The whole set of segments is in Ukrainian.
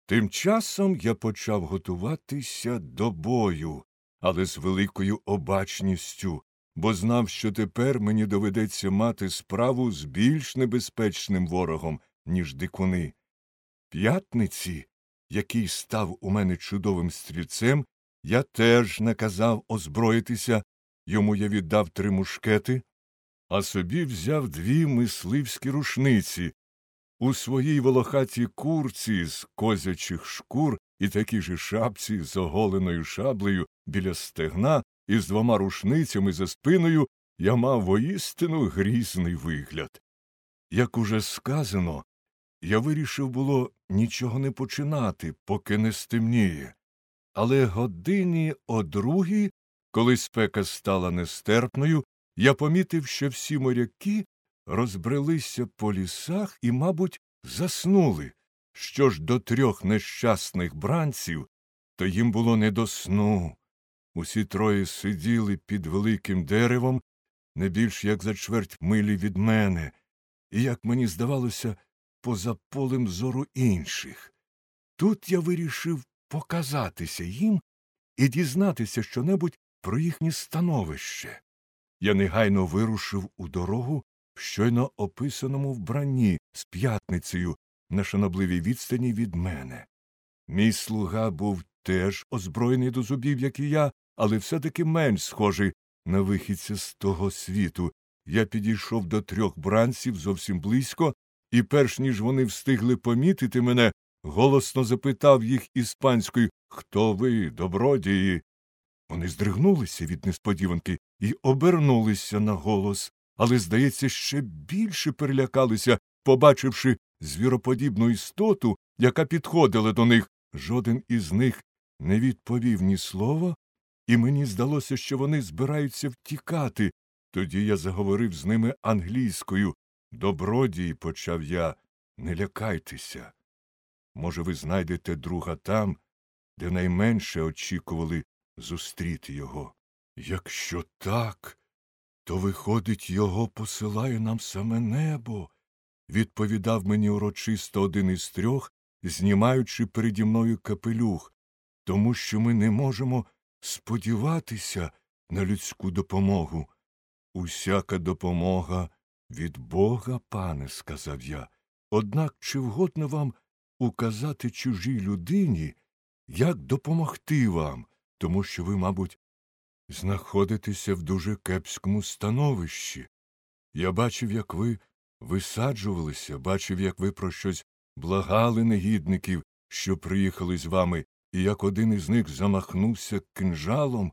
Тим часом я почав готуватися до бою, але з великою обачністю, бо знав, що тепер мені доведеться мати справу з більш небезпечним ворогом, ніж дикуни. П'ятниці, який став у мене чудовим стрільцем, я теж наказав озброїтися, йому я віддав 3 мушкети, а собі взяв 2 мисливські рушниці. У своїй волохатій курці з козячих шкур і такій же шапці з оголеною шаблею біля стегна і з 2 рушницями за спиною я мав воістину грізний вигляд. Як уже сказано, я вирішив було нічого не починати, поки не стемніє. Але годині о 2, коли спека стала нестерпною, я помітив, що всі моряки розбрелися по лісах і, мабуть, заснули. Що ж до 3 нещасних бранців, то їм було не до сну. Усі 3 сиділи під великим деревом, не більш як за чверть милі від мене, і, як мені здавалося, поза полем зору інших. Тут я вирішив показатися їм і дізнатися щонебудь про їхнє становище. Я негайно вирушив у дорогу в щойно описаному вбранні з п'ятницею на шанобливій відстані від мене. Мій слуга був теж озброєний до зубів, як і я, але все-таки менш схожий на вихідця з того світу. Я підійшов до 3 бранців зовсім близько, і перш ніж вони встигли помітити мене, голосно запитав їх іспанською: «Хто ви, добродії?» Вони здригнулися від несподіванки і обернулися на голос, але, здається, ще більше перелякалися, побачивши звіроподібну істоту, яка підходила до них. Жоден із них не відповів ні слова, і мені здалося, що вони збираються втікати. Тоді я заговорив з ними англійською. «Добродії», – почав я, – «не лякайтеся. Може, ви знайдете друга там, де найменше очікували зустріти його. Якщо так, то, виходить, його посилає нам саме небо», – відповідав мені урочисто один із 3, знімаючи переді мною капелюх, «тому що ми не можемо сподіватися на людську допомогу». «Усяка допомога від Бога, пане», – сказав я. «Однак чи вгодно вам указати чужій людині, як допомогти вам, тому що ви, мабуть, знаходитеся в дуже кепському становищі. Я бачив, як ви висаджувалися, бачив, як ви про щось благали негідників, що приїхали з вами, і як один із них замахнувся кинджалом.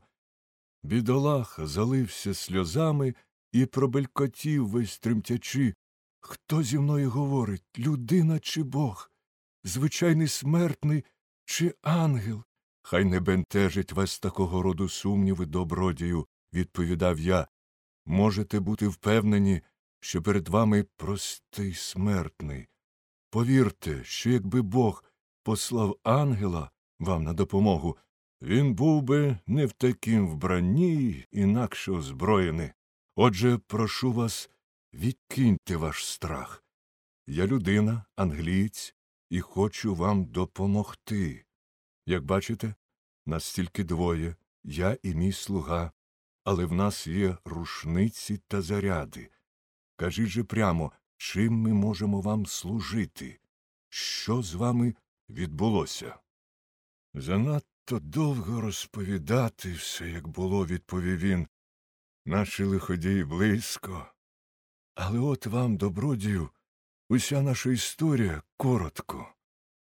Бідолаха залився сльозами і пробелькотів весь тремтячи: «Хто зі мною говорить, людина чи Бог? Звичайний смертний чи ангел?» «Хай не бентежить вас такого роду сумніви, добродію», – відповідав я. «Можете бути впевнені, що перед вами простий смертний. Повірте, що якби Бог послав ангела вам на допомогу, він був би не в такім вбранні, інакше озброєний. Отже, прошу вас, відкиньте ваш страх. Я людина, англієць, і хочу вам допомогти. Як бачите, нас тільки 2, я і мій слуга, але в нас є рушниці та заряди. Кажіть же прямо, чим ми можемо вам служити? Що з вами відбулося?» «Занадто довго розповідати все, як було», – відповів він. «Наші лиходії близько. Але от вам, добродію, уся наша історія коротко.